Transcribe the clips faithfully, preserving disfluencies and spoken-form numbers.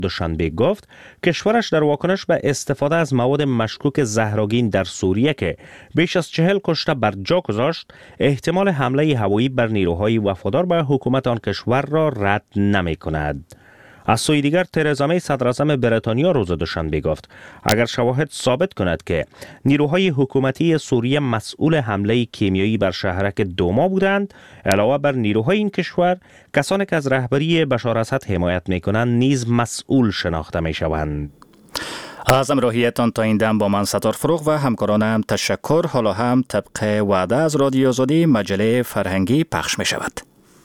دوشنبه گفت کشورش در واکنش به استفاده از مواد مشکوک زهرآگین در سوریه که بیش از چهل کشته بر جا گذاشت، احتمال حمله هوایی بر نیروهای وفادار به حکومت آن کشور را رد نمی کند. از سوی دیگر ترزا می صدراعظم بریتانیا روز دوشنبه گفت اگر شواهد ثابت کند که نیروهای حکومتی سوریه مسئول حمله کیمیایی بر شهرک دوما بودند، علاوه بر نیروهای این کشور کسانی که از رهبری بشار اسد حمایت می کنند نیز مسئول شناخته می شوند. از همراهیتان تا این دم با من ستار فروغ و همکارانم تشکر. حالا هم طبق وعده از رادیو آزادی مجله فرهنگی پخش می شود.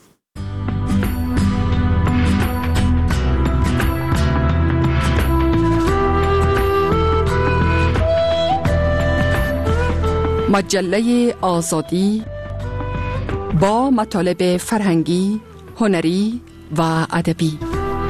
مجله آزادی با مطالب فرهنگی، هنری و ادبی.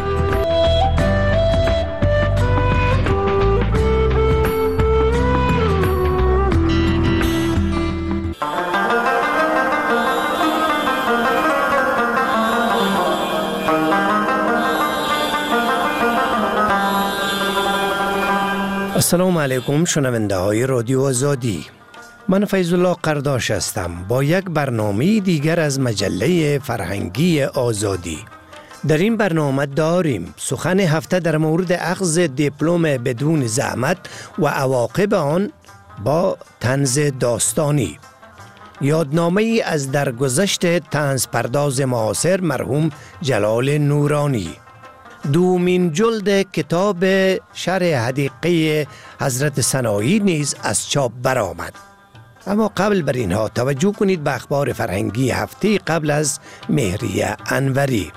السلام علیکم شنونده های رادیو آزادی. من فیض الله قرداش هستم با یک برنامه دیگر از مجله فرهنگی آزادی. در این برنامه داریم سخن هفته در مورد اخذ دیپلم بدون زحمت و عواقب آن با طنز داستانی، یادنامه ای از درگذشت طنز پرداز معاصر مرحوم جلال نورانی، دومین جلد کتاب شرح حدیقه حضرت سنایی نیز از چاپ برآمد. اما قبل بر اینها توجه کنید به اخبار فرهنگی هفته قبل از مهریه انوری.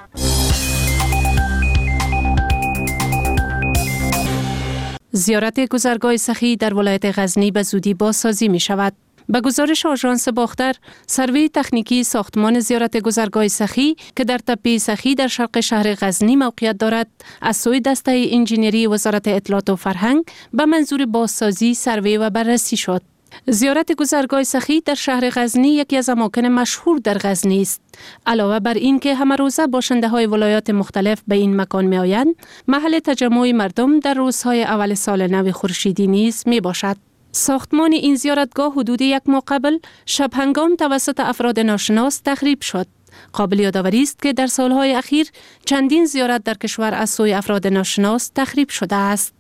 زیارت گذرگاه سخی در ولایت غزنی به زودی بازسازی می شود. به گزارش آژانس باختر، سروی تکنیکی ساختمان زیارت گذرگاه سخی که در تپه سخی در شرق شهر غزنی موقعیت دارد، از سوی دسته انجینری وزارت اطلاعات و فرهنگ به منظور بازسازی سروی و بررسی شد. زیارت گذرگاه سخی در شهر غزنی یکی از اماکن مشهور در غزنی است. علاوه بر این که همه روزه باشنده های ولایات مختلف به این مکان می آیند، محل تجمع مردم در روزهای اول سال نو خورشیدی نیز می باشد. ساختمان این زیارتگاه حدود یک ماه قبل شب هنگام توسط افراد ناشناس تخریب شد. قابل یادآوری است که در سالهای اخیر چندین زیارت در کشور از سوی افراد ناشناس تخریب شده است.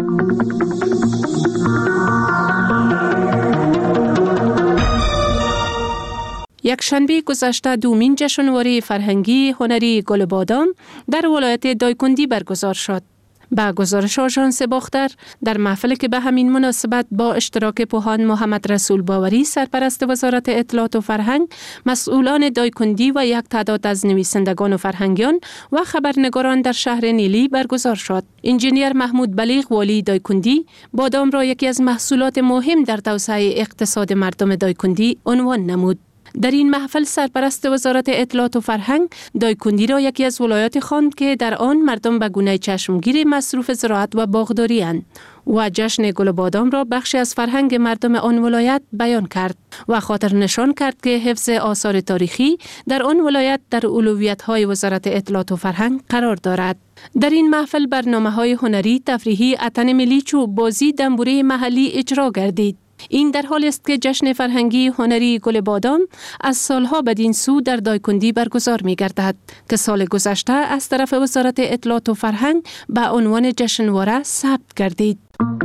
یک شنبه گذشته دومین جشنواره فرهنگی هنری گل بادام در ولایت دایکندی برگزار شد. با گزارش آژانس باختر، در محفلی که به همین مناسبت با اشتراک پوهان محمد رسول باوری سرپرست وزارت اطلاعات و فرهنگ، مسئولان دایکندی و یک تعداد از نویسندگان و فرهنگیان و خبرنگاران در شهر نیلی برگزار شد. انجینیر محمود بلیغ والی دایکندی بادام را یکی از محصولات مهم در توسعه اقتصاد مردم دایکندی عنوان نمود. در این محفل سرپرست وزارت اطلاعات و فرهنگ دایکندی را یکی از ولایات خواند که در آن مردم به گونه چشمگیر مصروف زراعت و باغداری اند و جشن گل بادام را بخشی از فرهنگ مردم آن ولایت بیان کرد و خاطر نشان کرد که حفظ آثار تاریخی در آن ولایت در اولویت‌های وزارت اطلاعات و فرهنگ قرار دارد. در این محفل برنامه‌های هنری، تفریحی، اتن ملی چو بازی دنبوره محلی اجرا گردید. این در حال است که جشن فرهنگی هنری گل بادام از سالها بدین سو در دایکندی برگزار می گردد که سال گذشته از طرف وزارت اطلاعات و فرهنگ به عنوان جشنواره ثبت گردید.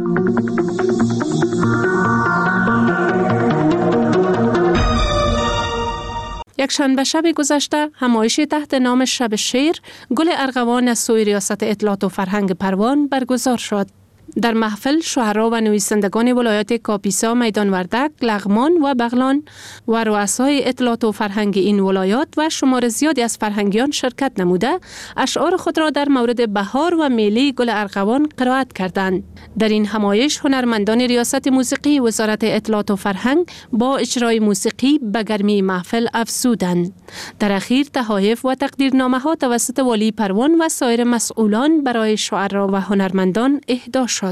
یک شنبه شب گذشته همایشی تحت نام شب شعر گل ارغوان از سوی ریاست اطلاعات و فرهنگ پروان برگزار شد. در محفل شاعران و نویسندگان ولایات کاپیسا، میدان وردک، لغمان و بغلان و رؤسای اطلاعات و فرهنگ این ولایات و شمار زیادی از فرهنگیان شرکت نموده اشعار خود را در مورد بهار و میله گل ارغوان قرائت کردند. در این همایش هنرمندان ریاست موسیقی وزارت اطلاعات و فرهنگ با اجرای موسیقی به گرمی محفل افزودند. در اخیر تحایف و تقدیرنامه ها توسط والی پروان و سایر مسئولان برای شاعران و هنرمندان اهدا شد.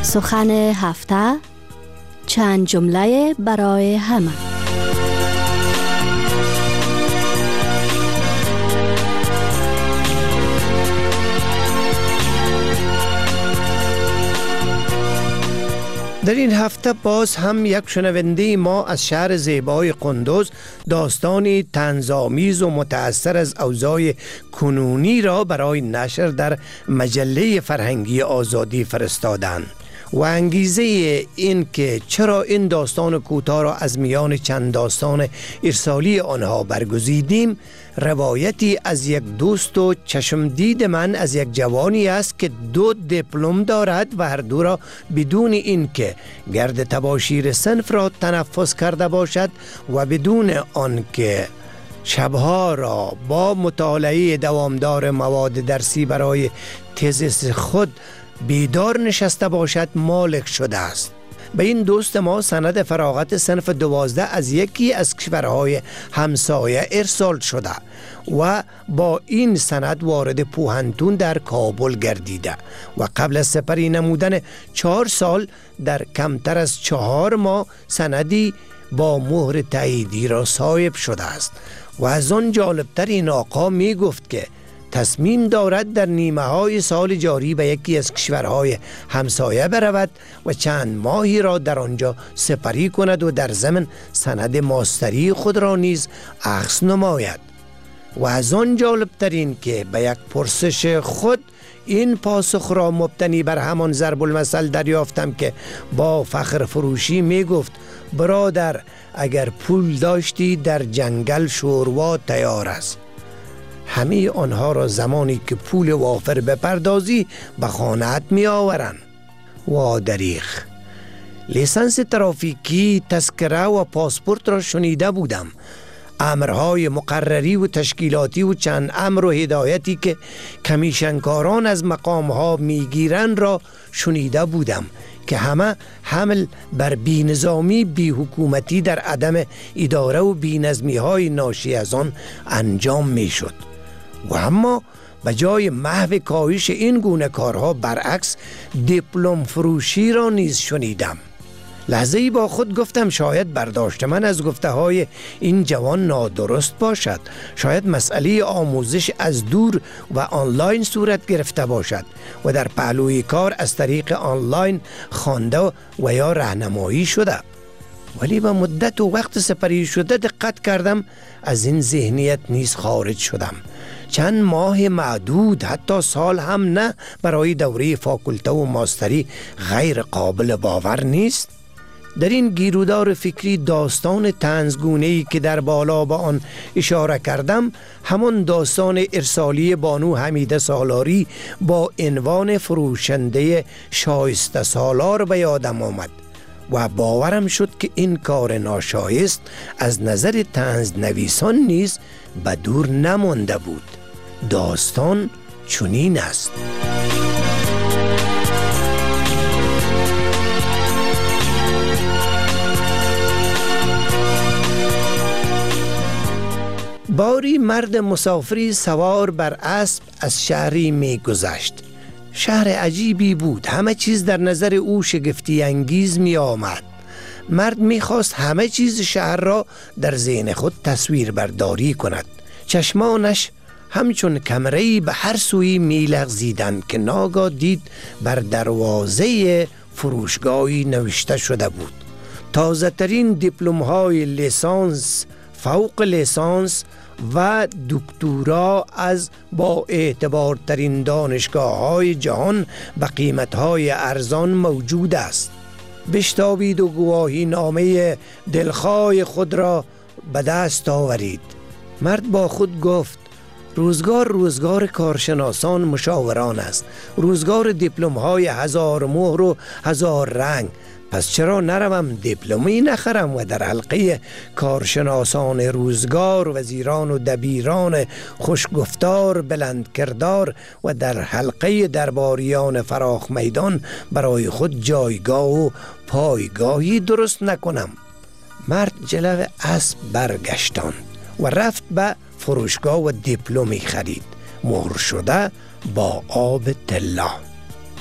سخن هفته، چند جمله برای همه. در این هفته باز هم یک شنونده ما از شهر زیبای قندوز داستانی طنزآمیز و متأثر از اوضاع کنونی را برای نشر در مجله فرهنگی آزادی فرستادند و انگیزه این که چرا این داستان کوتاه را از میان چند داستان ارسالی آنها برگزیدیم، روایتی از یک دوست و چشمدید من از یک جوانی است که دو دیپلم دارد و هر دو را بدون اینکه گرد تباشیر صنف را تنفس کرده باشد و بدون آنکه شبها را با مطالعه دوامدار مواد درسی برای تزیس خود بیدار نشسته باشد مالک شده است. به این دوست ما سند فراغت صنف دوازده از یکی از کشورهای همسایه ارسال شده و با این سند وارد پوهنتون در کابل گردیده و قبل از سپری نمودن چهار سال در کمتر از چهار ماه سندی با مهر تاییدی را صاحب شده است. و از آن جالبتر این آقا می گفت که تصمیم دارد در نیمه های سال جاری به یکی از کشورهای همسایه برود و چند ماهی را در آنجا سپری کند و در ضمن سند ماستری خود را نیز اخذ نماید. و از آن جالبتر این که به یک پرسش خود این پاسخ را مبتنی بر همان ضرب المثل دریافتم که با فخر فروشی می گفت برادر اگر پول داشتی در جنگل شوروا تیار است. همه آنها را زمانی که پول وافر بپردازی به خانه‌ات می آورند. و دریغ لیسانس ترافیکی، تذکره و پاسپورت را شنیده بودم. امرهای مقرری و تشکیلاتی و چند امر و هدایتی که کمیشنکاران از مقامها میگیرند را شنیده بودم که همه حمل بر بینظامی، بی حکومتی در عدم اداره و بینظمی های ناشی از آن انجام می شد. و اما به جای محو کاهش این گونه کارها برعکس دیپلم فروشی را نیز شنیدم. لحظه‌ای با خود گفتم شاید برداشت من از گفته های این جوان نادرست باشد. شاید مسئله آموزش از دور و آنلاین صورت گرفته باشد و در پهلوی کار از طریق آنلاین خوانده و یا راهنمایی شده. ولی با مدت و وقت سپری شده دقت کردم از این ذهنیت نیز خارج شدم. چند ماه معدود، حتی سال هم نه، برای دوره فاکولته و ماستری غیر قابل باور نیست؟ در این گیرودار فکری داستان طنزگونه‌ای که در بالا به آن اشاره کردم همان داستان ارسالی بانو حمیده سالاری با عنوان فروشنده شایسته سالار به یادم آمد و باورم شد که این کار ناشایست از نظر طنز نویسان نیز به دور نمانده بود. داستان چنین است: باری مرد مسافری سوار بر اسب از شهری می گذشت. شهر عجیبی بود، همه چیز در نظر او شگفتی انگیز می آمد. مرد می خواست همه چیز شهر را در ذهن خود تصویر برداری کند. چشمانش همچون کمره‌ای به هر سوی می لغزیدند که ناگاه دید بر دروازه فروشگاهی نوشته شده بود: تازه ترین دیپلم های لیسانس، فوق لیسانس و دکترا از با اعتبارترین دانشگاه های جهان به قیمت های ارزان موجود است. بشتابید و گواهی نامه دلخواه خود را به دست آورید. مرد با خود گفت: روزگار روزگار کارشناسان مشاوران است، روزگار دیپلم های هزار مهر و هزار رنگ. پس چرا نروم دیپلمی نخرم و در حلقه کارشناسان روزگار، وزیران و دبیران خوشگفتار بلند کردار و در حلقه درباریان فراخ میدان برای خود جایگاه و پایگاهی درست نکنم؟ مرد جلو اسب برگشتاند و رفت به فروشگاه و دیپلمی خرید، مهر شده با آب طلا.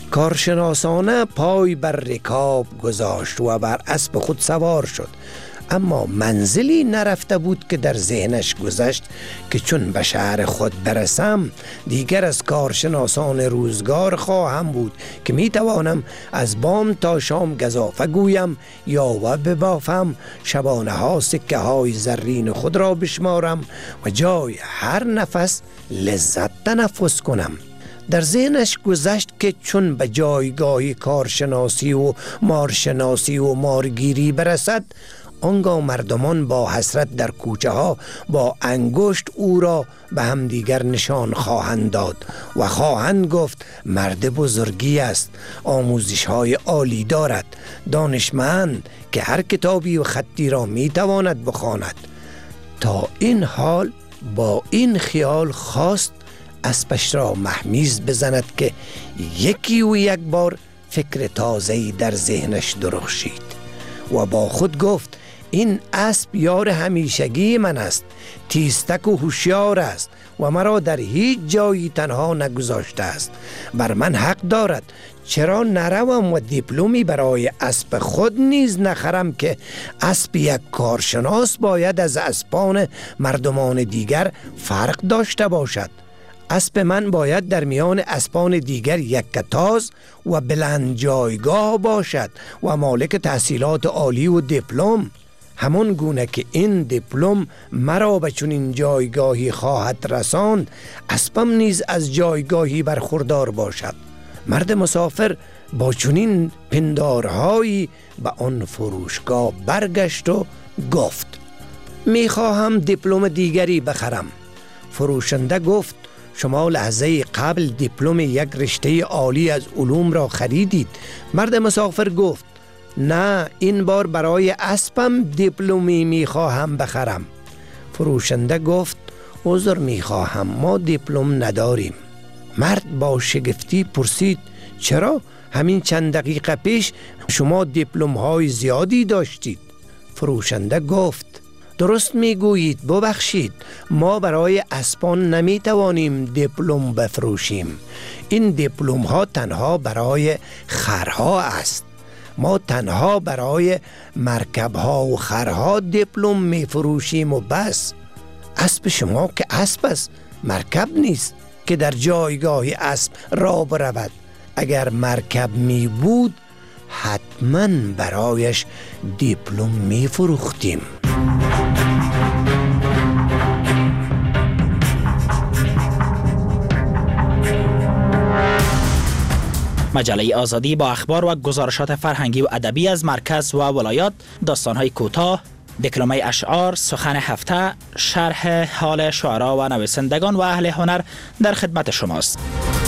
کارشناسانه پای بر رکاب گذاشت و بر اسب خود سوار شد، اما منزلی نرفته بود که در ذهنش گذشت که چون به شهر خود برسم دیگر از کارشناسان روزگار خواهم بود که می توانم از بام تا شام گزافه گویم یا و ببافم، شبانه ها سکه های زرین خود را بشمارم و جای هر نفس لذت تنفس کنم. در ذهنش گذشت که چون به جایگاه کارشناسی و مارشناسی و مارگیری برسد، آنگاه مردمان با حسرت در کوچه ها با انگشت او را به هم دیگر نشان خواهند داد و خواهند گفت مرد بزرگی است، آموزش های عالی دارد، دانشمند که هر کتابی و خطی را می تواند بخواند. تا این حال با این خیال خواست اسبش را مهمیز بزند که یکی و یک بار فکر تازه‌ای در ذهنش درخشید و با خود گفت این اسب یار همیشگی من است، تیزتک و هوشیار است و مرا در هیچ جایی تنها نگذاشته است. بر من حق دارد، چرا نروم و دیپلمی برای اسب خود نیز نخرم که اسب یک کارشناس باید از اسبان مردمان دیگر فرق داشته باشد. اسب من باید در میان اسبان دیگر یک کتاز و بلند جایگاه باشد و مالک تحصیلات عالی و دیپلم، همون گونه که این دیپلم مرا به چنین جایگاهی خواهد رساند، اسبم نیز از جایگاهی برخوردار باشد. مرد مسافر با چنین پندارهایی به آن فروشگاه برگشت و گفت میخواهم دیپلم دیگری بخرم. فروشنده گفت شما لحظه قبل دیپلم یک رشته عالی از علوم را خریدید. مرد مسافر گفت نه، این بار برای اسبم دیپلمی میخواهم بخرم. فروشنده گفت عذر میخواهم، ما دیپلم نداریم. مرد با شگفتی پرسید چرا؟ همین چند دقیقه پیش شما دیپلم های زیادی داشتید. فروشنده گفت درست میگویید، ببخشید، ما برای اسبان نمیتوانیم دیپلم بفروشیم. این دیپلم ها تنها برای خرها است. ما تنها برای مرکب ها و خرها دیپلم میفروشیم و بس. اسب شما که اسب است، مرکب نیست که در جایگاه اسب را برود. اگر مرکب می بود حتما برایش دیپلم می فروختیم. مجله آزادی با اخبار و گزارشات فرهنگی و ادبی از مرکز و ولایات، داستان‌های کوتاه، دکلمه اشعار، سخن هفته، شرح حال شعرا و نویسندگان و اهل هنر در خدمت شماست.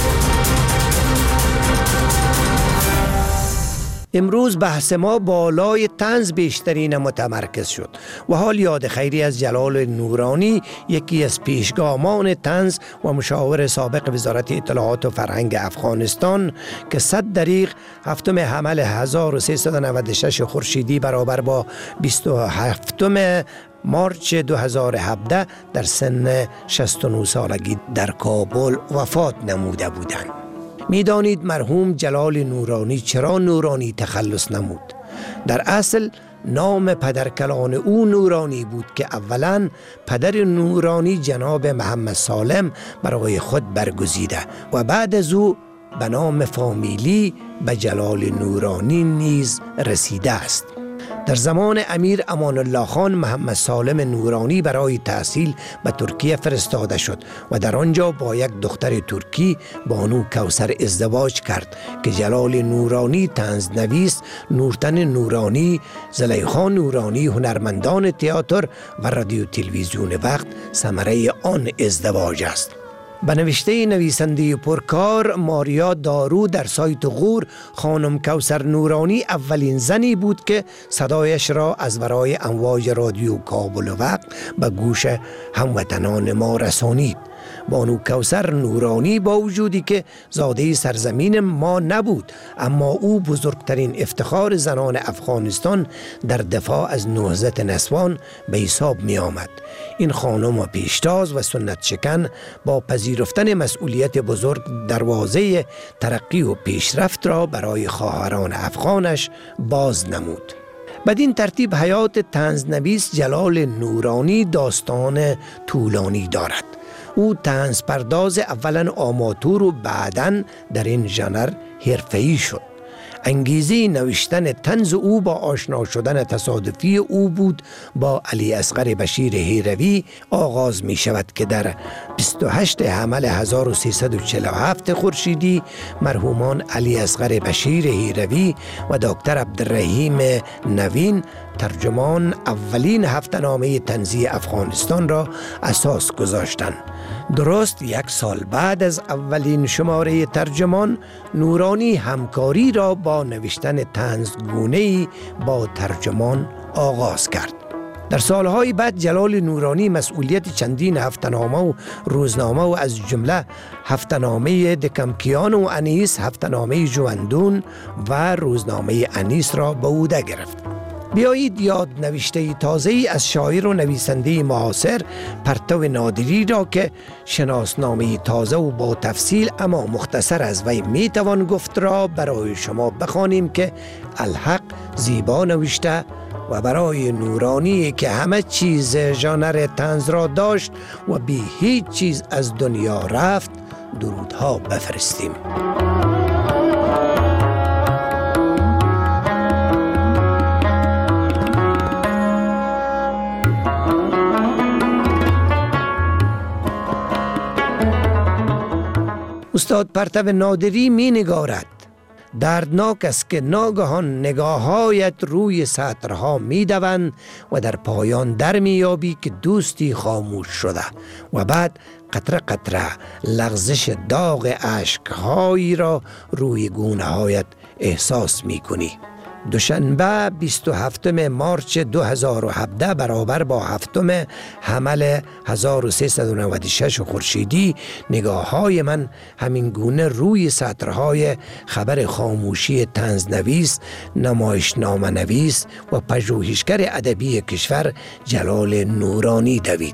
امروز بحث ما بالای طنز بیشترین متمرکز شد و حال یاد خیری از جلال نورانی، یکی از پیشگامان طنز و مشاور سابق وزارت اطلاعات و فرهنگ افغانستان که صد دریغ هفتم حمل هزار و سیصد و نود و شش خورشیدی برابر با بیست و هفتم مارچ دو هزار و هفده در سن شصت و نه سالگی در کابل وفات نموده بودند. میدانید مرحوم جلال نورانی چرا نورانی تخلص نمود؟ در اصل نام پدرکلان او نورانی بود که اولا پدر نورانی جناب محمد سالم برای خود برگزیده و بعد از او به نام فامیلی به جلال نورانی نیز رسیده است. در زمان امیر امان الله خان محمد سالم نورانی برای تحصیل به ترکیه فرستاده شد و در آنجا با یک دختر ترکی بانو کوثر ازدواج کرد که جلال نورانی طنزنویس، نورتن نورانی، زلیخا نورانی هنرمندان تئاتر و رادیو تلویزیون وقت ثمره آن ازدواج است. به نوشته نویسنده پرکار ماریا دارو در سایت غور، خانم کوثر نورانی اولین زنی بود که صدایش را از ورای امواج رادیو کابل وقت به گوش هموطنان ما رسانید. بانو کوثر نورانی با وجودی که زاده سرزمین ما نبود، اما او بزرگترین افتخار زنان افغانستان در دفاع از نهضت نسوان به حساب می آمد. این خانم و پیشتاز و سنت شکن با پذیرفتن مسئولیت بزرگ دروازه ترقی و پیشرفت را برای خواهران افغانش باز نمود. بدین ترتیب حیات طنزنویس جلال نورانی داستان طولانی دارد. او طنز پرداز اولا آماتور و بعداً در این ژانر حرفه‌ای شد. انگیزه نوشتن طنز او با آشنا شدن تصادفی او بود با علی اصغر بشیر هیروی آغاز می شود که در بیست و هشتم حمل هزار و سیصد و چهل و هفت خورشیدی مرحومان علی اصغر بشیر هیروی و دکتر عبدالرحیم نوین ترجمان اولین هفته‌نامه طنزی افغانستان را اساس گذاشتند. درست یک سال بعد از اولین شماره ترجمان، نورانی همکاری را با نوشتن طنزگونه‌ای با ترجمان آغاز کرد. در سالهای بعد جلال نورانی مسئولیت چندین هفته‌نامه و روزنامه و از جمله هفته‌نامه دکمکیان و انیس، هفته‌نامه جواندون و روزنامه انیس را به عهده گرفت. بیایید یاد نوشته تازه‌ای از شاعر و نویسنده معاصر پرتو نادری را که شناسنامه تازه و با تفصیل اما مختصر از وی میتوان گفت را برای شما بخوانیم که الحق زیبا نوشته و برای نورانی که همه چیز ژانر طنز را داشت و بی هیچ چیز از دنیا رفت درودها بفرستیم. استاد پرتو نادری می نگارد: دردناک است که ناگهان نگاهایت روی سطرها می دوند و در پایان در می یابی که دوستی خاموش شده و بعد قطره قطره لغزش داغ اشکهایی را روی گونه هایت احساس می کنی. دوشنبه بیست و هفتم مارچ دو هزار و هفده برابر با هفتم حمل هزار و سیصد و نود و شش خورشیدی نگاه های من همین گونه روی سطرهای خبر خاموشی طنزنویس، نمایشنامه نویس و پژوهشگر ادبی کشور جلال نورانی دوید.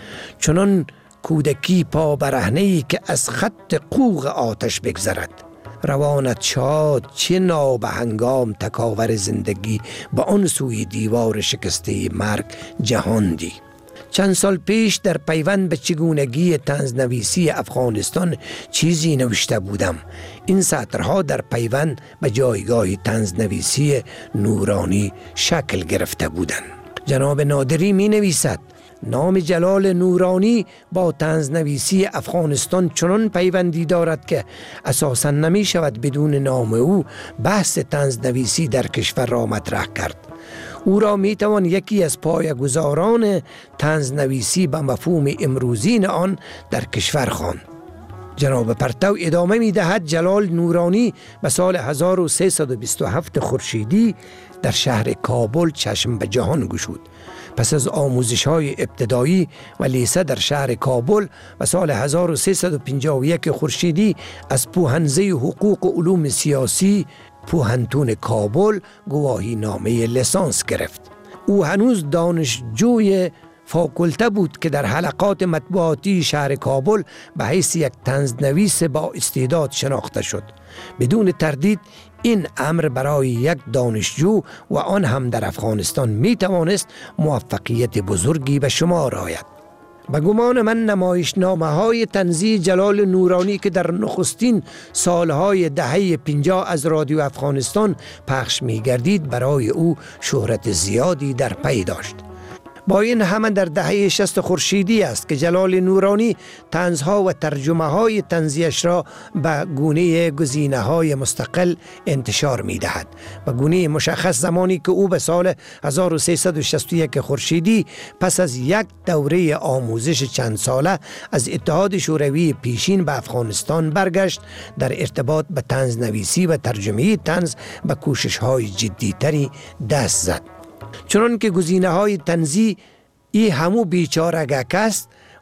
چنان کودکی پا برهنه‌ای که از خط قوق آتش بگذرد. روانت شاد چه نابهنگام تکاور زندگی با آن سوی دیوار شکسته مرگ جهاندی. چند سال پیش در پیوند به چگونگی طنزنویسی افغانستان چیزی نوشته بودم. این سطرها در پیوند به جایگاه طنزنویسی نورانی شکل گرفته بودند. جناب نادری می نویسد: نام جلال نورانی با طنزنویسی افغانستان چنان پیوندی دارد که اساساً نمی شود بدون نام او بحث طنزنویسی در کشور را مطرح کرد. او را می توان یکی از پایه‌گذاران طنزنویسی به مفهوم امروزین آن در کشور خواند. جناب پرتو ادامه می دهد: جلال نورانی به سال هزار و سیصد و بیست و هفت خورشیدی در شهر کابل چشم به جهان گشود. پس از آموزش های ابتدایی و لیسه در شهر کابل و سال هزار و سیصد و پنجاه و یک خورشیدی از پوهنزه حقوق و علوم سیاسی پوهنتون کابل گواهی نامه لیسانس گرفت. او هنوز دانشجوی فاکولته بود که در حلقات مطبوعاتی شهر کابل به حیث یک طنزنویس با استعداد شناخته شد. بدون تردید این امر برای یک دانشجو و آن هم در افغانستان می توانست موفقیت بزرگی به شمار آید. به گمان من نمایشنامه های طنزی جلال نورانی که در نخستین سالهای دهه پنجاه از رادیو افغانستان پخش می گردید برای او شهرت زیادی در پی داشت. با این همه در دهه شصت خورشیدی است که جلال نورانی طنزها و ترجمه های طنزیش را به گونه گزینه های مستقل انتشار می دهد. به گونه مشخص زمانی که او به سال هزار و سیصد و شصت و یک خورشیدی پس از یک دوره آموزش چند ساله از اتحاد شوروی پیشین به افغانستان برگشت، در ارتباط به طنزنویسی و ترجمه طنز به کوشش های جدی تری دست زد. چنان که گزینه های طنزی ای همو بیچارگک است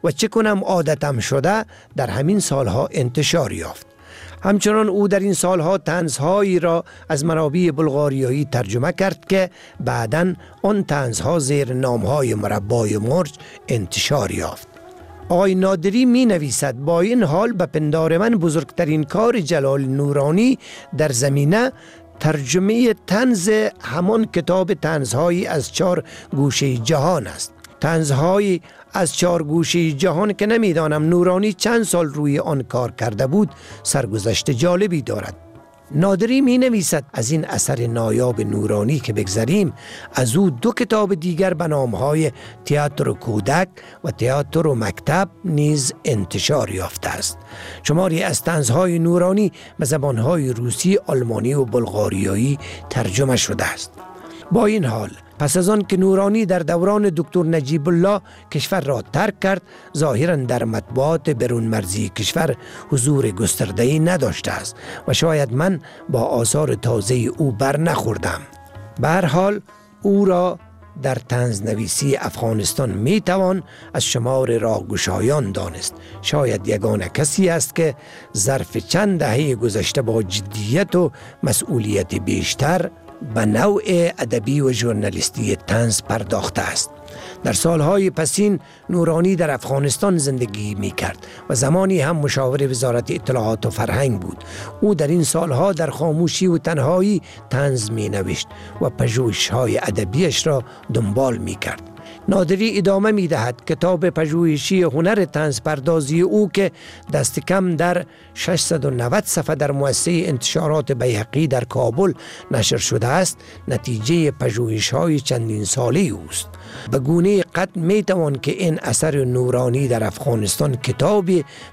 و چه کنم عادتم شده در همین سالها انتشار یافت. همچنان او در این سالها طنزهایی را از منابع بلغاریایی ترجمه کرد که بعداً آن طنزها زیر نامهای مربای مرج انتشار یافت. آقای نادری می نویسد با این حال به پندار من بزرگترین کار جلال نورانی در زمینه ترجمه طنز همان کتاب طنزهایی از چار گوشه جهان است. طنزهایی از چار گوشه جهان که نمیدانم نورانی چند سال روی آن کار کرده بود سرگذشت جالبی دارد. نادری می نویسد از این اثر نایاب نورانی که بگذریم، از او دو کتاب دیگر به نامهای تئاتر و کودک و تئاتر و مکتب نیز انتشار یافته است. شماری از طنزهای نورانی به زبانهای روسی، آلمانی و بلغاریایی ترجمه شده است. با این حال پس از آن که نورانی در دوران دکتر نجیب الله کشور را ترک کرد، ظاهراً در مطبوعات برون مرزی کشور حضور گسترده‌ای نداشته است و شاید من با آثار تازه او بر نخوردم. به هر حال او را در طنزنویسی افغانستان می توان از شمار راهگشایان دانست. شاید یگانه کسی است که ظرف چند دهه گذشته با جدیت و مسئولیت بیشتر به نوع ادبی و ژورنالیستی طنز پرداخته است. در سالهای پسین نورانی در افغانستان زندگی می کرد و زمانی هم مشاور وزارت اطلاعات و فرهنگ بود. او در این سالها در خاموشی و تنهایی طنز می نوشت و پژوهش‌های ادبیش را دنبال می کرد. نادری ادامه می دهد کتاب پژوهشی هنر طنز پردازی او که دست کم در ششصد و نود صفحه در مؤسسه انتشارات بیهقی در کابل نشر شده است، نتیجه پژوهش‌های چندین ساله اوست. به گونه قطع می توان که این اثر نورانی در افغانستان کتاب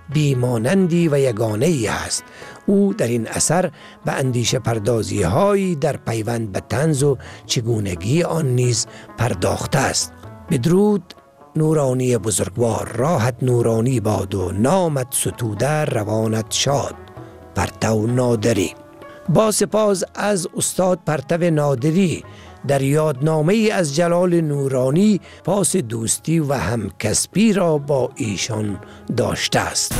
بیمانندی و یگانه‌ای است. او در این اثر به اندیشه پردازی هایی در پیوند به طنز و چگونگی آن نیز پرداخته است. بدرود نورانی بزرگوار، راحت نورانی باد و نامت ستوده روانت شاد. پرتو نادری. با سپاس از استاد پرتو نادری در یادنامه ای از جلال نورانی پاس دوستی و همکسبی را با ایشان داشته است.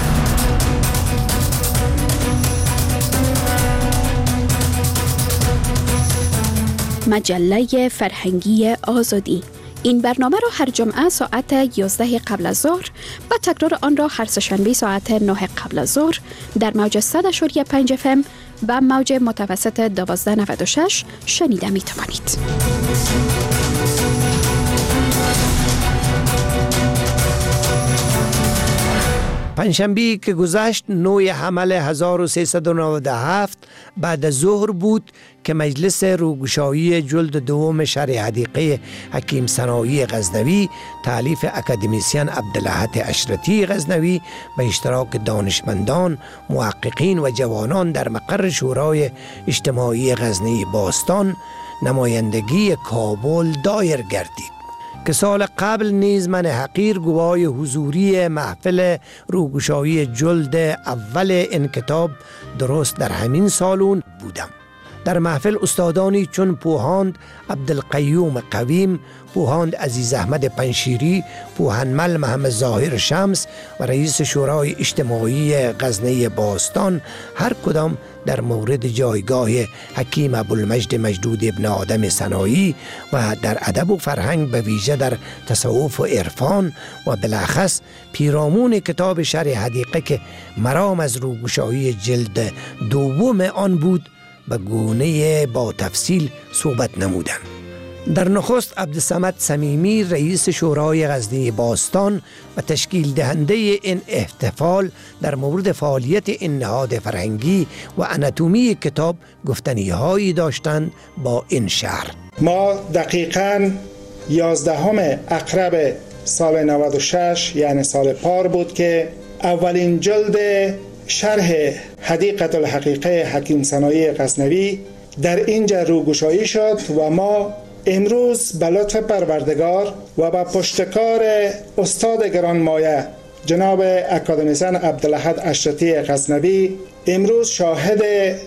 مجله فرهنگی آزادی. این برنامه را هر جمعه ساعت یازده قبل از ظهر و تکرار آن را هر سه‌شنبه ساعت نه قبل از ظهر در موج صد و پنج اف ام و موج متوسط دوازده نود و شش شنیده می توانید. پنجشنبه که گذشت نوی حمل هزار و سیصد و نود و هفت بعد از ظهر بود که مجلس روگشایی جلد دوم شرح حدیقه حکیم سنایی غزنوی تالیف اکادمیسین عبدالاحد اشرتی غزنوی به اشتراک دانشمندان، محققین و جوانان در مقر شورای اجتماعی غزنی باستان نمایندگی کابل دایر گردید که سال قبل نیز من حقیر گواه حضوری محفل روگشایی جلد اول این کتاب درست در همین سالون بودم. در محفل استادانی چون پوهاند عبدالقیوم قویم، پوهاند عزیز احمد پنشیری، پوهنمل محمد ظاهر شمس و رئیس شورای اجتماعی غزنه باستان هر کدام در مورد جایگاه حکیم ابوالمجد مجدود ابن آدم سنایی و در ادب و فرهنگ به ویژه در تصوف و عرفان و بالاخص پیرامون کتاب شرح حدیقه که مرام از روگشایی جلد دوم آن بود به گونه با تفصیل صحبت نمودند. در نخست عبدالصمد صمیمی رئیس شورای غزنی باستان و تشکیل دهنده این احتفال در مورد فعالیت این نهاد فرهنگی و اناتومی کتاب گفتنی هایی داشتند با این شهر. ما دقیقاً یازدهم اقرب سال نود و شش یعنی سال پار بود که اولین جلد شرح حدیقه الحقیقه حکیم سنایی غزنوی در اینجا روگشایی شد و ما امروز به لطف پروردگار و با پشتکار استاد گرانمایه جناب اکادمیسین عبدالاحد اشرتی غزنوی امروز شاهد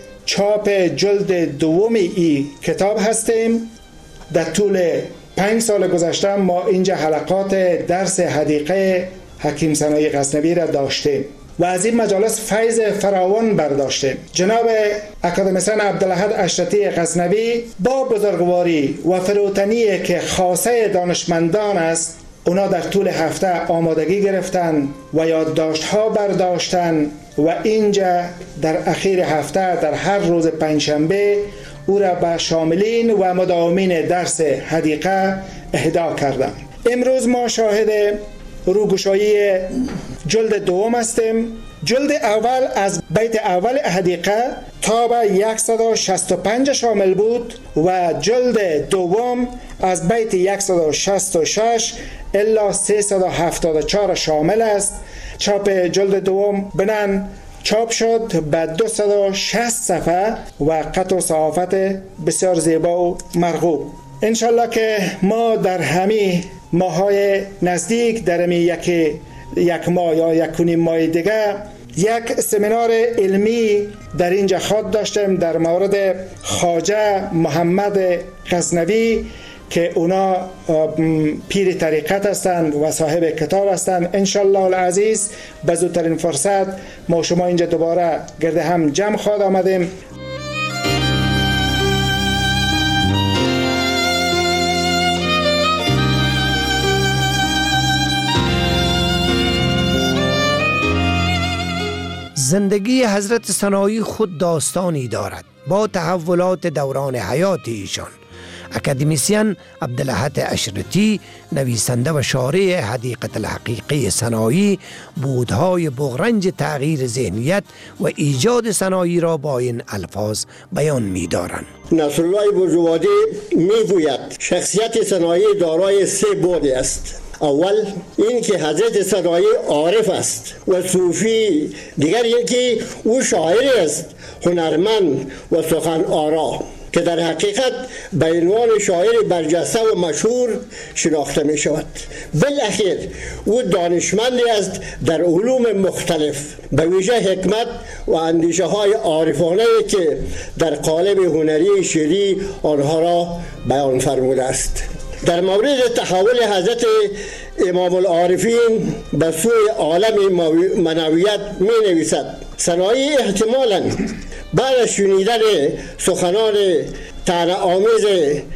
چاپ جلد دوم ای کتاب هستیم. در طول پنج سال گذشته ما اینجا حلقات درس حدیقه حکیم ثنایی غزنوی را داشتیم و از این مجالس فیض فراوان برداشتیم. جناب اکادمیسین عبدالاحد اشرطی غزنوی با بزرگواری و فروتنی که خاصه دانشمندان است، اونا در طول هفته آمادگی گرفتن و یادداشت‌ها برداشتن و اینجا در اخیر هفته در هر روز پنجشنبه او را به شاملین و مداومین درس حدیقه اهدا کردند. امروز ما شاهد روگشایی جلد دوم هستیم. جلد اول از بیت اول حدیقه تا به صد و شصت و پنج شامل بود و جلد دوم از بیت صد و شصت و شش الی سیصد و هفتاد و چهار شامل است. چاپ جلد دوم بنان چاپ شد به دویست و شصت صفحه و قط و صحافت بسیار زیبا و مرغوب. انشالله که ما در همین ماهای نزدیک در همین یک یک ماه یا یک و نیم ماه دیگه یک سمینار علمی در اینجا خواهد داشتیم در مورد خواجه محمد غزنوی که اونا پیر طریقت هستند و صاحب کتاب هستند. انشالله العزیز به زودترین فرصت ما شما اینجا دوباره گرد هم جمع خواهد آمدیم. زندگی حضرت ثنایی خود داستانی دارد با تحولات دوران حیات ایشان. اکادمیسین عبدالاحد اشرطی نویسنده و شارح حدیقه الحقیقه ثنایی بودهای بغرنج تغییر ذهنیت و ایجاد ثنایی را با این الفاظ بیان می دارند. نصرالله بزرگوادی می گوید شخصیت ثنایی دارای سه بعد است. اول این که حضرت ثنایی عارف است و صوفی، دیگر این که او شاعر است، هنرمند و سخن آرا که در حقیقت به عنوان شاعر برجسته و مشهور شناخته می شود. بالاخیر او دانشمندی است در علوم مختلف، به ویژه حکمت و اندیشه های عارفانه که در قالب هنری شعری آنها را بیان فرموده است. در مورد تحول حضرت امام العارفین به سوی عالم معنویت می نویسد: ثنایی احتمالاً بعد از شنیدن سخنان طعنه‌آمیز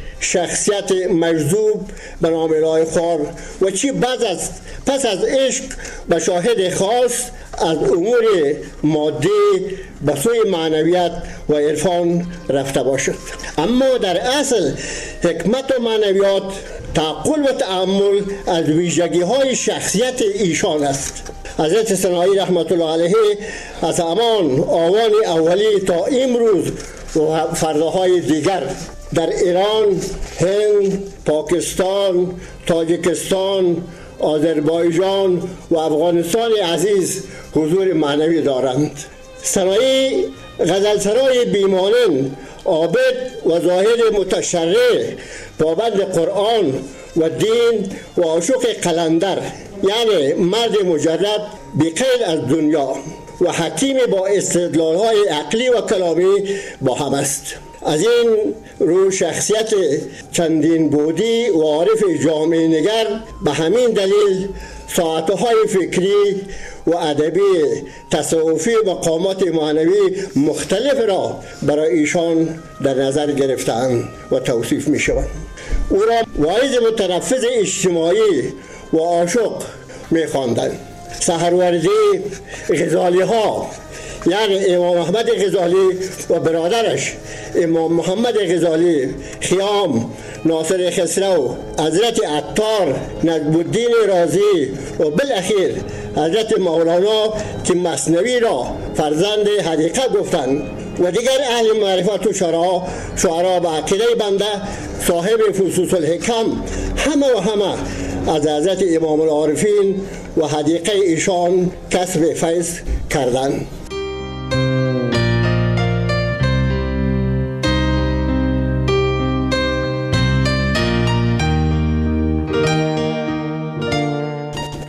شخصیت مجذوب به نام الهی خوار و چی بعد از پس از عشق به شاهد خاص از امور مادی به سوی معنویت و عرفان رفته باشد. اما در اصل حکمت و معنویات، تعقل و تأمل از ویژگی های شخصیت ایشان است. حضرت ثنایی رحمت الله علیه از همان آوان اولی تا امروز و فرداهای دیگر در ایران، هند، پاکستان، تاجیکستان، آذربایجان و افغانستان عزیز حضور معنوی دارند. ثنایی غزلسرای بیمانند، عابد و زاهد متشرع، پابند قرآن و دین و عاشق قلندر، یعنی مرد مجرد بی‌قید از دنیا و حکیم با استدلال‌های عقلی و کلامی با هم است. از این رو شخصیت چندین بودی و عارف جامعه نگر به همین دلیل ساعتهای فکری و ادبی تصوفی و مقامات معنوی مختلف را برای ایشان در نظر گرفتند و توصیف می شوند. او را واعظ متنفذ اجتماعی و عاشق می خواندند. سحروردی غزالی ها، یعنی امام احمد غزالی و برادرش امام محمد غزالی، خیام، ناصر خسرو، حضرت عطار، نجم الدین رازی و بالاخیر حضرت مولانا که مثنوی را فرزند حدیقه گفتند و دیگر اهل معرفت و شعرا شعرا به عقیده بنده صاحب فصوص الحکم همه و همه از حضرت امام العارفین و حدیقه ایشان کسب فیض کردند.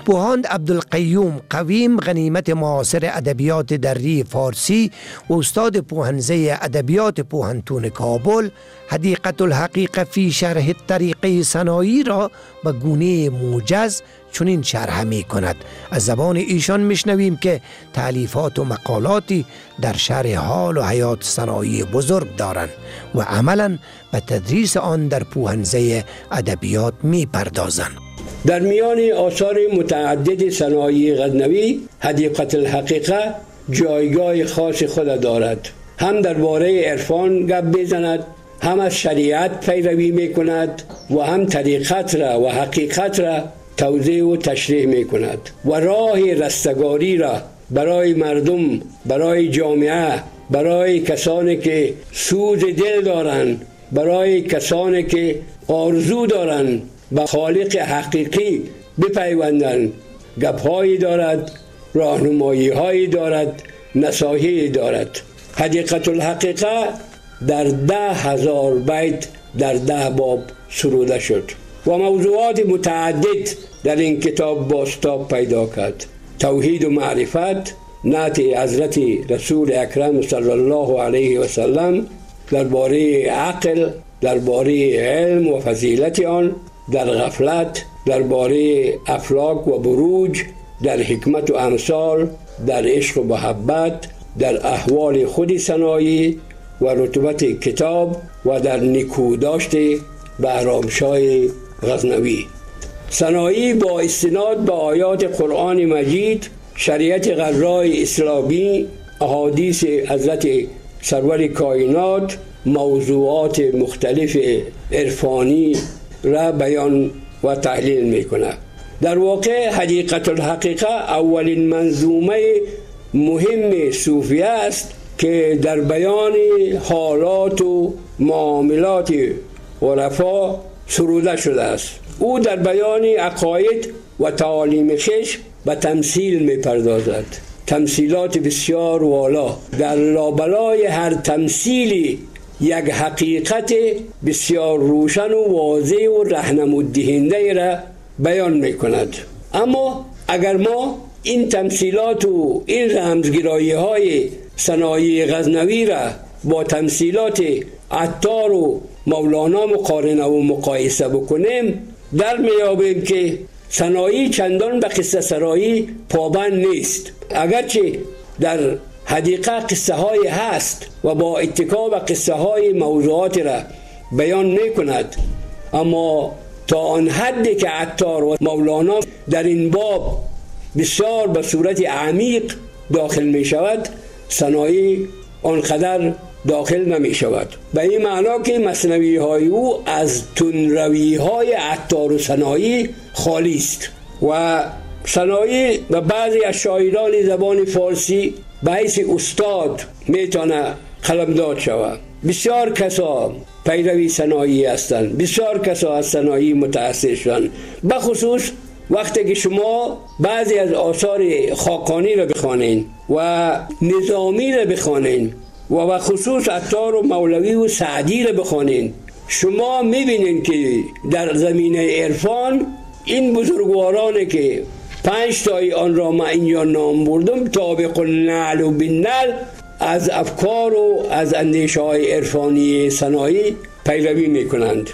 پوهاند عبدالقیوم قویم غنیمت معاصر ادبیات دری فارسی و استاد پوهنزه ادبیات پوهنتون کابل حدیقة الحقیقه فی شرح طریقه سنایی را به گونه موجز چنین شرح می کند. از زبان ایشان میشنویم که تالیفات و مقالاتی در شرح حال و حیات سنایی بزرگ دارند و عملا به تدریس آن در پوهنزه ادبیات می پردازند. در میان آثار متعدد سنایی غزنوی حدیقة الحقیقه جایگاه خاص خود دارد. هم درباره عرفان گپ بزند، هم از شریعت پیروی می کند و هم طریقت را و حقیقت را توضیح و تشریح می کند و راه رستگاری را برای مردم، برای جامعه، برای کسانی که سوز دل دارند، برای کسانی که آرزو دارند به خالق حقیقی بپیوندند گپ‌هایی دارد، راهنمایی‌هایی دارد، نصایحی دارد. حدیقة الحقیقه در ده هزار بیت در ده باب سروده شد و موضوعات متعدد در این کتاب بازتاب پیدا کرد. توحید و معرفت، نعت حضرت رسول اکرم صلی الله علیه و سلم، درباره عقل، درباره علم و فضیلت آن، در غفلت، درباره افلاک و بروج، در حکمت و امثال، در عشق و محبت، در احوال خود سنایی و رتبت کتاب و در نکوداشت بهرامشاه غزنوی. سنایی با استناد به آیات قرآن مجید، شریعت غراء اسلامی، احادیث حضرت سرور کائنات، موضوعات مختلف عرفانی را بیان و تحلیل می کند. در واقع حدیقة الحقیقه اولین منظومه مهم صوفیه است که در بیان حالات و معاملات عرفا سروده شده است. او در بیان عقاید و تعالیم خویش به تمثیل می پردازد. تمثیلات بسیار والا. در لابلای هر تمثیلی یک حقیقت بسیار روشن و واضح و راهنمود دهنده را بیان می کند. اما اگر ما این تمثیلات و این رمزگرایی های سنایی غزنوی را با تمثیلات عطار و مولانا مقارنه و مقایسه بکنیم، در میابیم که سنایی چندان به قصه سرایی پابند نیست. اگرچه در حدیقه قصه های هست و با اتکا به قصه های موضوعات را بیان می کند، اما تا آن حدی که عطار و مولانا در این باب بسیار به صورت عمیق داخل می شود، سنایی آنقدر داخل نمی شود. به این معنا که مثنوی های او از تندروی های عطار و سنایی خالی است و سنایی به بعضی از شاعران زبان فارسی به حیث استاد میتونه قلمداد شود. بسیار کسا پیروی سنایی هستند، بسیار کسا از سنایی متأثر شدند. بخصوص وقتی که شما بعضی از آثار خاقانی را بخوانید و نظامی را بخوانید و به خصوص عطار و مولوی و سعدی را بخوانید، شما میبینید که در زمینه عرفان این بزرگوارانی که پنج تای آن را من اینجا نام بردم، طابق النعل و بالنعل، از افکار و از اندیشه های عرفانی سنایی پیروی میکنند.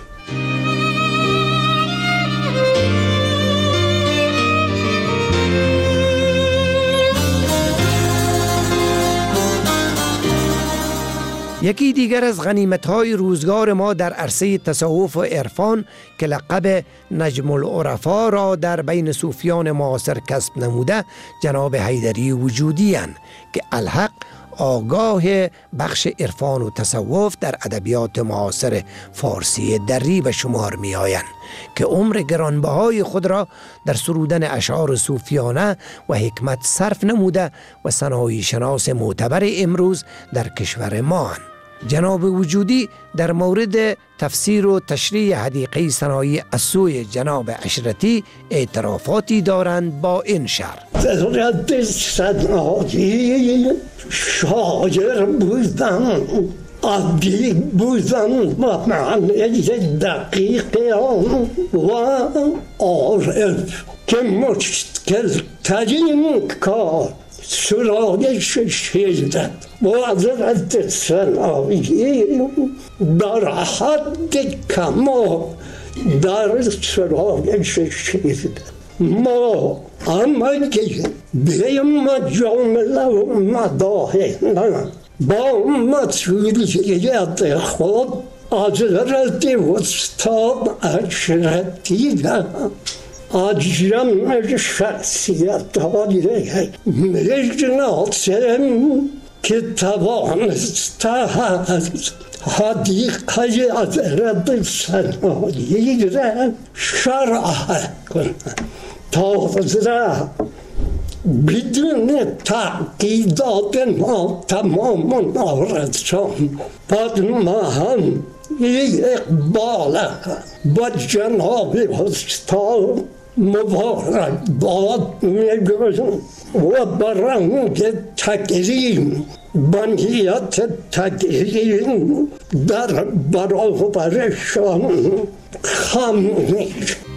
یکی دیگر از غنیمت‌های روزگار ما در عرصه تصوف و عرفان که لقب نجم العرفا را در بین صوفیان معاصر کسب نموده جناب حیدری وجودی اند که الحق آگاه بخش عرفان و تصوف در ادبیات معاصر فارسی دری به شمار می آیند که عمر گرانبهای خود را در سرودن اشعار صوفیانه و حکمت صرف نموده و سنایی شناس معتبر امروز در کشور ما اند. جناب وجودی در مورد تفسیر و تشریح حدیقه سنایی از سوی جناب عشرتی اعترافاتی دارند با این شعر. حضرت سنایی شاعر بودم، عادی بودن و معنی دقیق آن و عارف که مشکل ترین کار سرایش شیرد با حضرت سنایی در حد کمال در سرایش شیرد. ما اما که بیم جامله و مداهنه با مسئولیت خود حضرت استاد اشرتی اجرم شخصیت های مجناسم که توانسته هست حدیقه حضرت سنایی را شرح کنه. تازه بدون تعقیدات ما تمام نارسان بعد ما هم اقبال با جناب استاد مبارک باد میگویم و برنگ تکریم بنیت تکریم در برابرشان خاموش.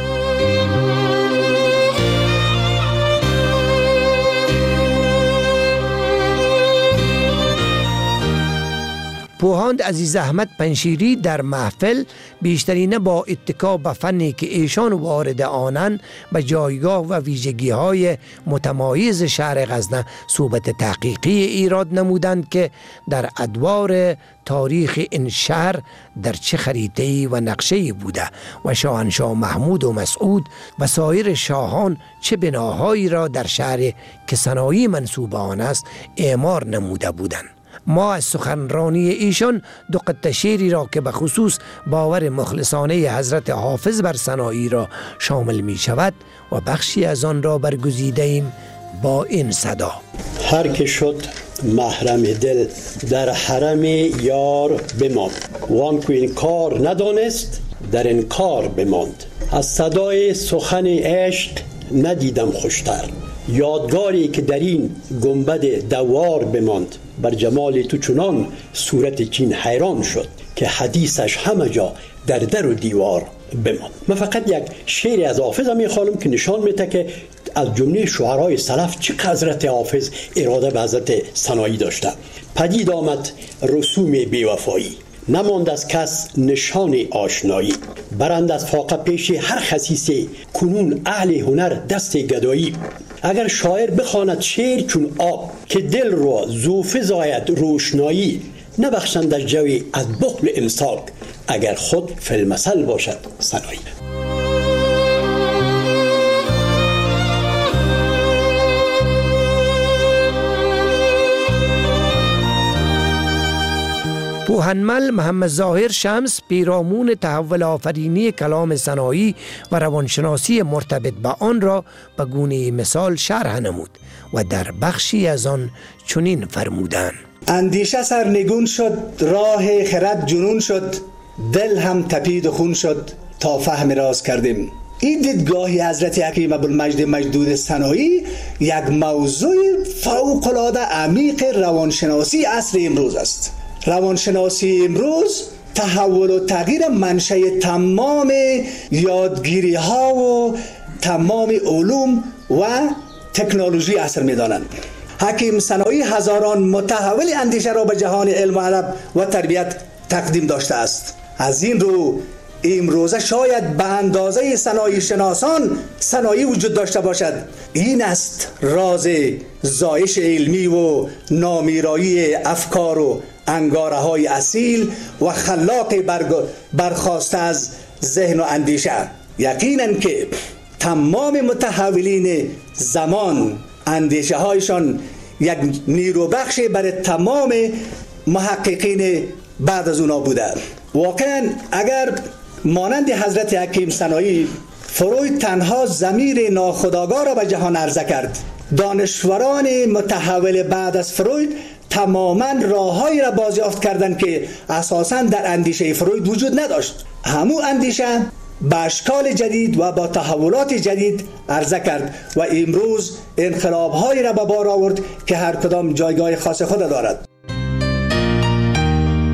پوهاند عزیز احمد پنشیری در محفل بیشترین با اتکا به فنی که ایشان وارد آنن به جایگاه و ویژگی های متمایز شهر غزنه صحبت تحقیقی ایراد نمودند که در ادوار تاریخ این شهر در چه خریطه‌ای و نقشه‌ای بوده و شاهنشاه محمود و مسعود و سایر شاهان چه بناهایی را در شهر که صنایع منسوب آن است اعمار نموده بودند. ما از سخنرانی ایشان دو قطعه شعری را که به خصوص باور مخلصانه حضرت حافظ بر صنایع را شامل می شود و بخشی از آن را برگزیده ایم با این صدا: هر که شد محرم دل در حرم یار بماند، وان که این کار ندانست در این کار بماند. از صدای سخن عشق ندیدم خوشتر، یادگاری که در این گنبد دوار بماند. بر جمال تو چنان صورت چین حیران شد که حدیثش همه جا در در و دیوار بماند. من فقط یک شعری از حافظ میخوانم که نشان میده که از جمله شعرهای سلف چقدر حضرت حافظ اراده به حضرت سنایی داشته. پدید آمد رسوم بیوفایی، نماند از کس نشان آشنایی. برند از فاقه پیش هر خسیسه، کنون اهل هنر دست گدایی. اگر شاعر بخواند شعر چون آب، که دل را زوفه زاید روشنایی. نبخشند در جوی از بخل امساک، اگر خود فیلمسل باشد سنایی. پوهنمل محمد ظاهر شمس پیرامون تحول آفرینی کلام سنایی و روانشناسی مرتبط به آن را به گونه مثال شرح نمود و در بخشی از آن چنین فرمودند: اندیشه سرنگون شد، راه خرد جنون شد، دل هم تپید و خون شد تا فهم راز کردیم. این دیدگاهی حضرت حکیم ابوالمجد مجدود سنایی یک موضوع فوق‌العاده عمیق روانشناسی عصر امروز است. روانشناسی امروز تحول و تغییر منشأ تمام یادگیری ها و تمام علوم و تکنولوژی عصر می‌دانند. حکیم سنایی هزاران متحول اندیشه را به جهان علم و ادب و تربیت تقدیم داشته است. از این رو امروزه شاید به اندازه صنایع شناسان صنایع وجود داشته باشد. این است راز زایش علمی و نامیرایی افکار و انگاره های اصیل و خلاق برخاسته از ذهن و اندیشه. یقینا که تمام متحولین زمان اندیشه هایشان یک نیرو بخش برای تمام محققین بعد از اونا بوده. واقعا اگر مانند حضرت حکیم سنایی فروید تنها ضمیر ناخودآگاه را به جهان عرضه کرد، دانشوران متحول بعد از فروید تماما راههایی را بازیافت کردند که اساساً در اندیشه فروید وجود نداشت. همون اندیشه با اشکال جدید و با تحولات جدید عرضه کرد و امروز انقلاب‌هایی را به بار آورد که هر کدام جایگاه خاص خود دارد.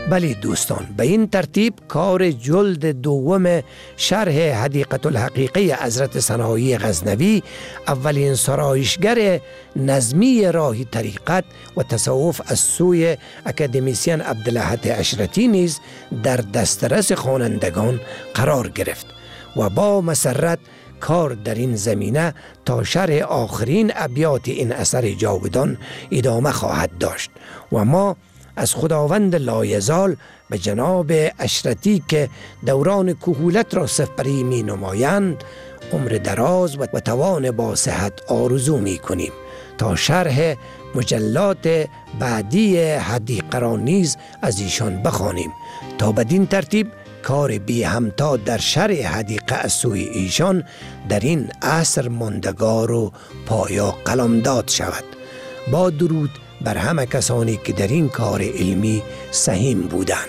بله دوستان، به این ترتیب کار جلد دوم شرح حدیقة الحقیقه حضرت سنایی غزنوی، اولین سرایشگر نظمی راه طریقت و تصوف از سوی اکادمیسین عبدالاحد اشرتی نیز در دسترس خوانندگان قرار گرفت و با مسرت کار در این زمینه تا شرح آخرین ابیات این اثر جاودان ادامه خواهد داشت و ما از خداوند لایزال به جناب اشرتی که دوران کهولت را سپری می نمایند عمر دراز و توان با صحت آرزو می کنیم تا شرح مجلات بعدی حدیقه را نیز از ایشان بخوانیم تا بدین ترتیب کار بی همتا در شرح حدیقه از سوی ایشان در این عصر ماندگار و پایا قلمداد شود. با درود بر همه کسانی که در این کار علمی سهیم بودند.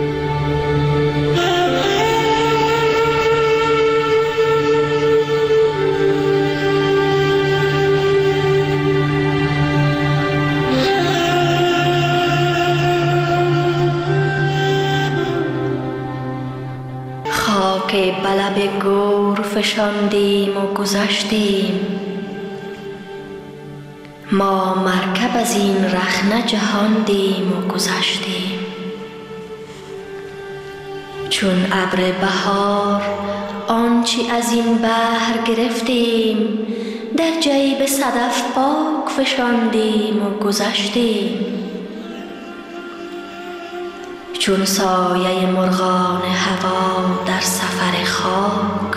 خاک بلب گور فشاندیم و گذشتیم، ما مرکب از این رخنه جهاندیم و گذشتیم. چون ابر بهار آنچی از این بحر گرفتیم، در جیب صدف پاک فشاندیم و گذشتیم. چون سایه مرغان هوا در سفر خاک،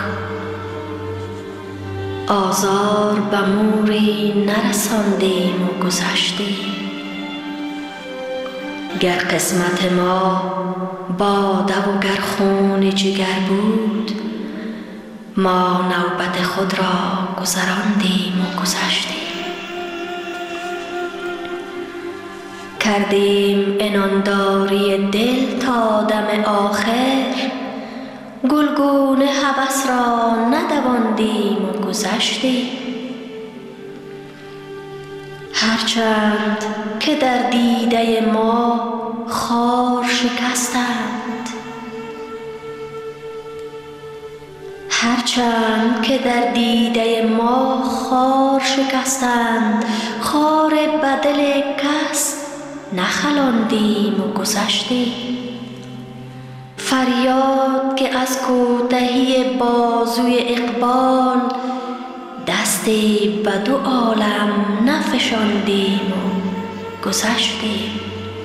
آزار به موری نرساندیم و گذشتیم. گر قسمت ما باده و گر خون جگر بود، ما نوبت خود را گذراندیم و گذشتیم. کردیم عنانداری دل تا دم آخر، گلگون هوس را ندواندیم و گذشتیم. هرچند که در دیده ما خار شکستند، هرچند که در دیده ما خار شکستند، خار بدل کس نخلاندیم و گذشتیم. فریاد که از کوتهی بازوی اقبال، دستی به دو عالم نفشاندیم و گذشتیم.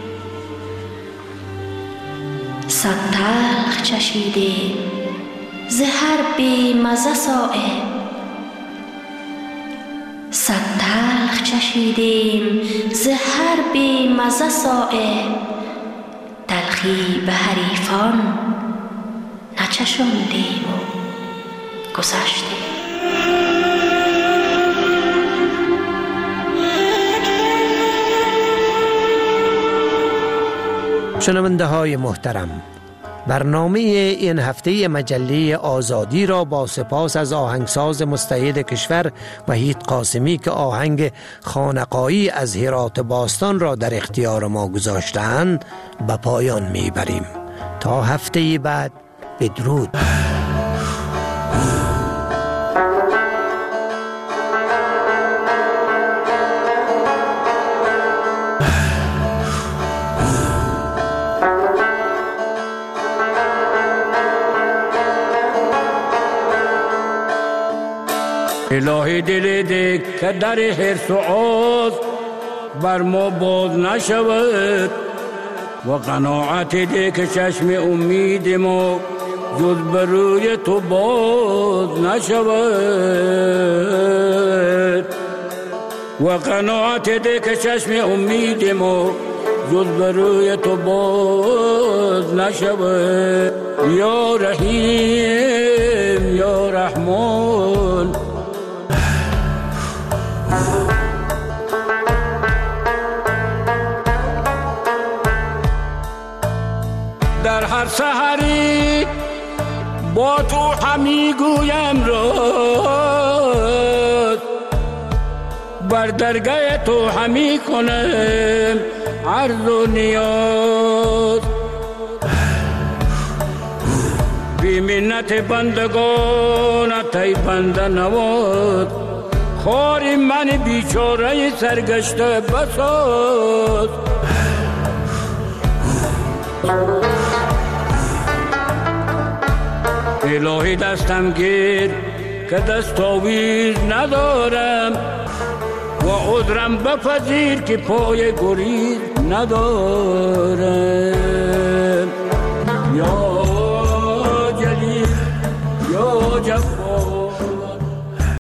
صد تلخ چشیدیم ز هر بی مزه صایب، صد تلخ چشیدیم ز هر بی مزه صایب، تلخی به حریفان نچشاندیم و گذشتیم. شنونده های محترم، برنامه این هفته مجله آزادی را با سپاس از آهنگساز مستعد کشور وحید قاسمی که آهنگ خانقایی از هرات باستان را در اختیار ما گذاشتند به پایان میبریم. تا هفته بعد، بدرود. الهی دل ده که در حرص و آز بر ما باز نشود، و قناعت ده که چشم امید ما جز بر روی تو باز نشود، و قناعت ده که چشم امید ما جز بر روی تو باز نشود. یا رحیم یا رحمان، در هر سحری با تو همی گویم راز، بر درگاه تو همی کنم عرض و نیاز. بی منت بندگانت ای بنده نواز، خاری من بیچاره سرگشته بساز. الهی دستم گیر که دستاویز ندارم و عذرم بپذیر که پای گریز ندارم. یا